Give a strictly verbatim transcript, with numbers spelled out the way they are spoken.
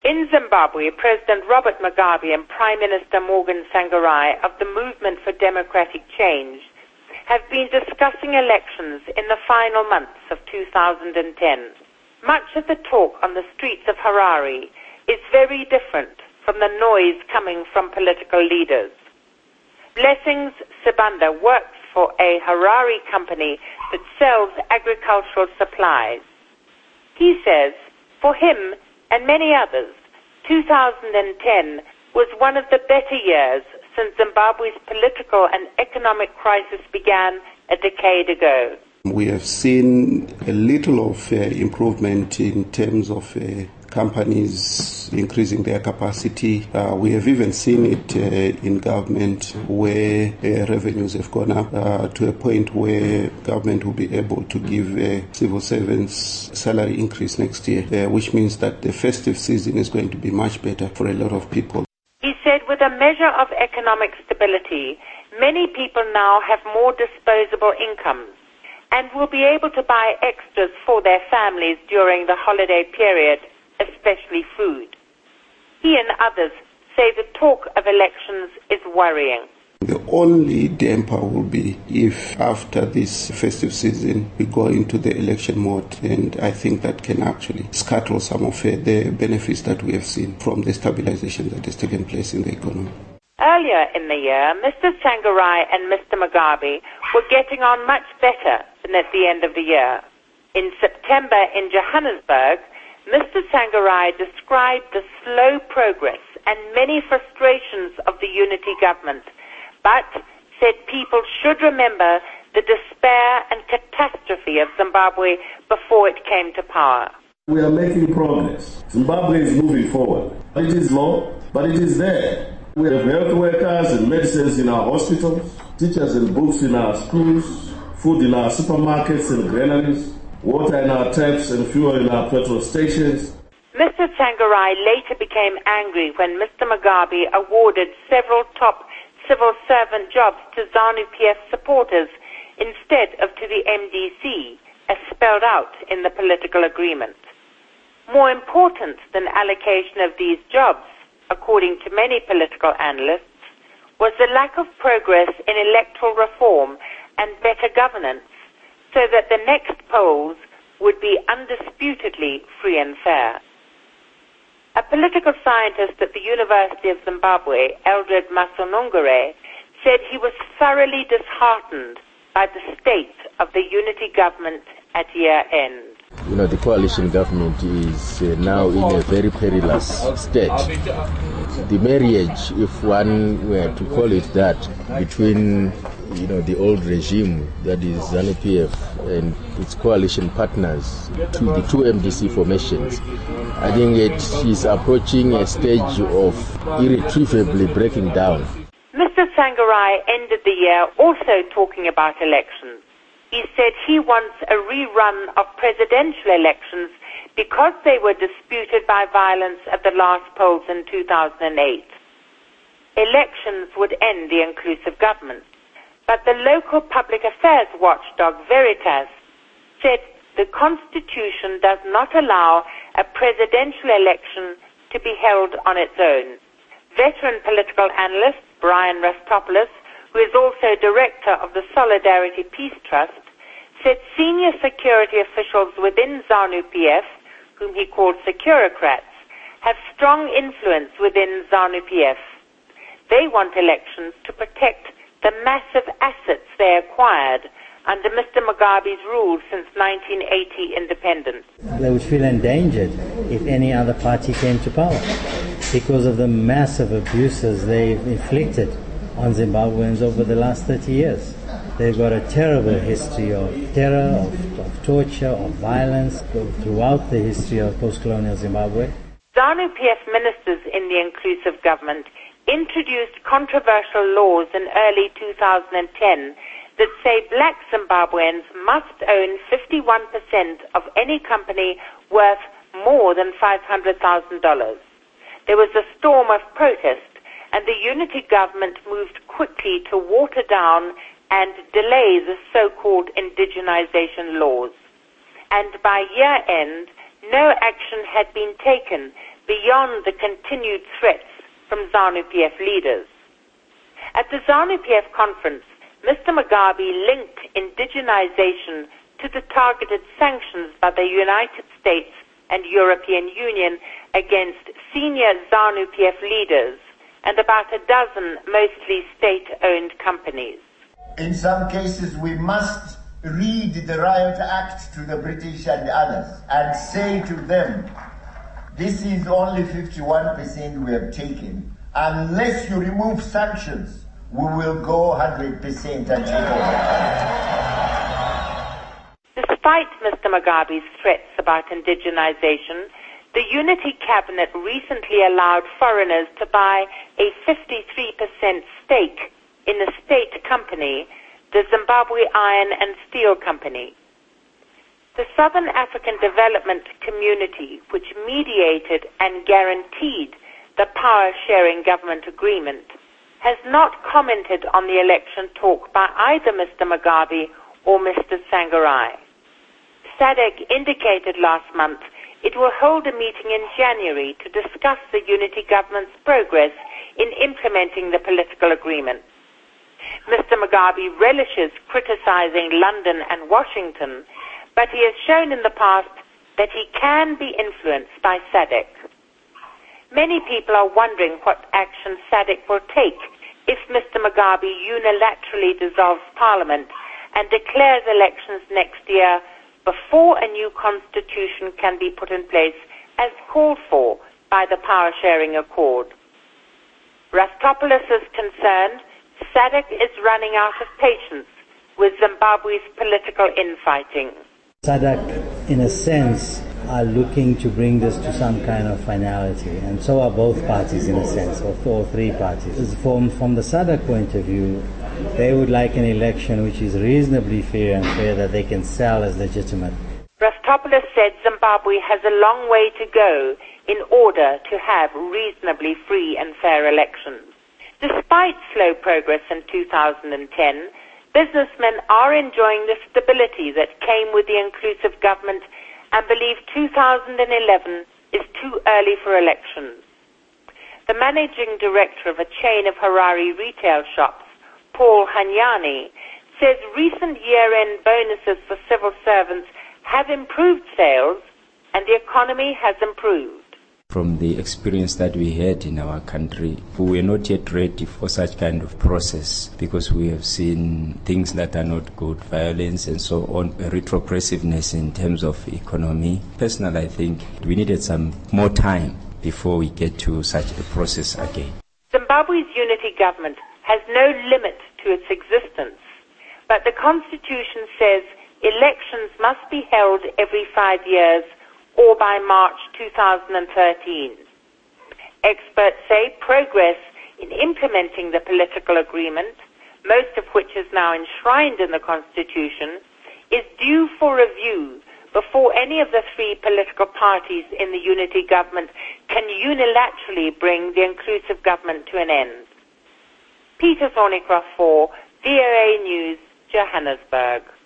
In Zimbabwe, President Robert Mugabe and Prime Minister Morgan Tsvangirai of the Movement for Democratic Change have been discussing elections in the final months of two thousand ten. Much of the talk on the streets of Harare is very different from the noise coming from political leaders. Blessings Sibanda works for a Harare company that sells agricultural supplies. He says, for him and many others, two thousand ten was one of the better years since Zimbabwe's political and economic crisis began a decade ago. We have seen a little of uh, improvement in terms of uh, companies increasing their capacity. Uh, we have even seen it uh, in government where uh, revenues have gone up uh, to a point where government will be able to give uh, civil servants salary increase next year, uh, which means that the festive season is going to be much better for a lot of people. He said with a measure of economic stability, many people now have more disposable incomes and will be able to buy extras for their families during the holiday period, especially food. He and others say the talk of elections is worrying. The only damper will be if after this festive season we go into the election mode, and I think that can actually scuttle some of uh, the benefits that we have seen from the stabilization that has taken place in the economy. Earlier in the year, Mister Tsvangirai and Mister Mugabe were getting on much better than at the end of the year. In September in Johannesburg, Mister Tsvangirai described the slow progress and many frustrations of the unity government, but said people should remember the despair and catastrophe of Zimbabwe before it came to power. We are making progress. Zimbabwe is moving forward. It is low, but it is there. We have health workers and medicines in our hospitals, teachers and books in our schools, food in our supermarkets and granaries, water in our taps and fuel in our petrol stations. Mister Tsvangirai later became angry when Mister Mugabe awarded several top civil servant jobs to ZANU-P F supporters instead of to the M D C, as spelled out in the political agreement. More important than allocation of these jobs, according to many political analysts, was the lack of progress in electoral reform and better governance, so that the next polls would be undisputedly free and fair. A political scientist at the University of Zimbabwe, Eldred Masonongere, said he was thoroughly disheartened by the state of the unity government at year end. You know, the coalition government is uh, now in a very perilous state. The marriage, if one were to call it that, between you know the old regime, that is ZANU-P F, and its coalition partners, to the two M D C formations, I think it is approaching a stage of irretrievably breaking down. Mister Tsvangirai ended the year also talking about elections. He said he wants a rerun of presidential elections because they were disputed by violence at the last polls in two thousand eight. Elections would end the inclusive government, but the local public affairs watchdog Veritas said the Constitution does not allow a presidential election to be held on its own. Veteran political analyst Brian Rastopoulos, who is also director of the Solidarity Peace Trust, said senior security officials within ZANU-P F, whom he called securocrats, have strong influence within ZANU-P F. They want elections to protect the massive assets they acquired under Mister Mugabe's rule since nineteen eighty independence. They would feel endangered if any other party came to power because of the massive abuses they've inflicted on Zimbabweans over the last thirty years. They've got a terrible history of terror, of, of torture, of violence throughout the history of post-colonial Zimbabwe. ZANU-P F ministers in the inclusive government introduced controversial laws in early two thousand ten that say black Zimbabweans must own fifty-one percent of any company worth more than five hundred thousand dollars. There was a storm of protest, and the unity government moved quickly to water down and delay the so-called indigenization laws. And by year end, no action had been taken beyond the continued threats from ZANU-P F leaders. At the ZANU-P F conference, Mister Mugabe linked indigenization to the targeted sanctions by the United States and European Union against senior ZANU-P F leaders and about a dozen mostly state-owned companies. In some cases, we must read the Riot Act to the British and others and say to them, this is only fifty-one percent we have taken. Unless you remove sanctions, we will go one hundred percent and take over. Despite Mister Mugabe's threats about indigenization, the Unity Cabinet recently allowed foreigners to buy a fifty-three percent stake in a state company, the Zimbabwe Iron and Steel Company. The Southern African Development Community, which mediated and guaranteed the power-sharing government agreement, has not commented on the election talk by either Mister Mugabe or Mister Tsvangirai. SADC indicated last month it will hold a meeting in January to discuss the unity government's progress in implementing the political agreement. Mister Mugabe relishes criticizing London and Washington, but he has shown in the past that he can be influenced by SADC. Many people are wondering what action SADC will take if Mister Mugabe unilaterally dissolves Parliament and declares elections next year before a new constitution can be put in place as called for by the power-sharing accord. Rastopoulos is concerned SADC is running out of patience with Zimbabwe's political infighting. SADC, in a sense, are looking to bring this to some kind of finality, and so are both parties in a sense, or all three parties. From, from the SADC point of view, they would like an election which is reasonably fair and fair that they can sell as legitimate. Rastopoulos said Zimbabwe has a long way to go in order to have reasonably free and fair elections. Despite slow progress in two thousand ten, businessmen are enjoying the stability that came with the inclusive government and believe two thousand eleven is too early for elections. The managing director of a chain of Harare retail shops, Paul Hanyani, says recent year-end bonuses for civil servants have improved sales and the economy has improved. From the experience that we had in our country, we were not yet ready for such kind of process because we have seen things that are not good, violence and so on, retrogressiveness in terms of economy. Personally, I think we needed some more time before we get to such a process again. Zimbabwe's unity government has no limit to its existence, but the constitution says elections must be held every five years or by March two thousand thirteen. Experts say progress in implementing the political agreement, most of which is now enshrined in the Constitution, is due for review before any of the three political parties in the unity government can unilaterally bring the inclusive government to an end. Peter Thornycroft for V O A News, Johannesburg.